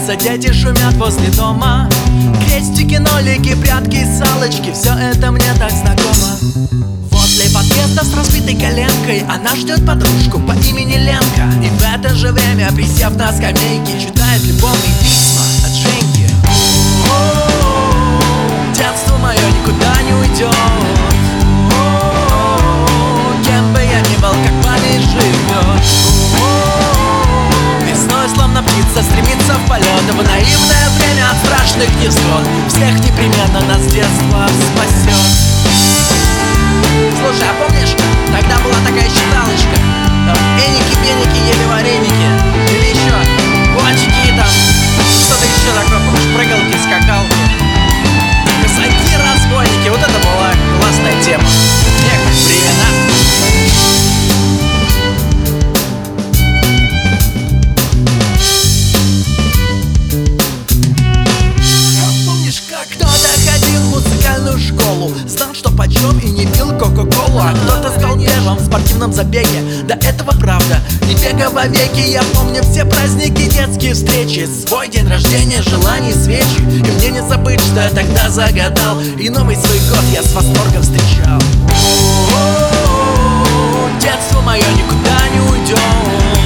улица, дети шумят возле дома. Крестики, нолики, прятки, салочки, все это мне так знакомо. Возле подъезда с разбитой коленкой она ждет подружку по имени Ленка. И в это же время, присев на скамейке, читает любовные письма от Женьки. Детство мое никуда не уйдет. Кем бы я ни был, как память живет. Весной, словно птица, стремится в полет. В наивное время от страшных невзгод всех непременно нас детство спасет. Слушай, а помнишь, тогда была такая считалочка? Эники, пеники, ели вареники. Или еще кулачки там. Что-то еще такое, помнишь, прыгалки, скакалки. Казаки, разбойники. Вот это была классная тема. Эх, времена. Кто-то ходил в музыкальную школу, знал, что почем, и не пил кока-колу. А кто-то стал первым в спортивном забеге. Да этого правда, не бега вовеки. Я помню все праздники, детские встречи, свой день рождения, желаний, свечи. И мне не забыть, что я тогда загадал, и новый свой год я с восторгом встречал. Детство мое никуда не уйдет.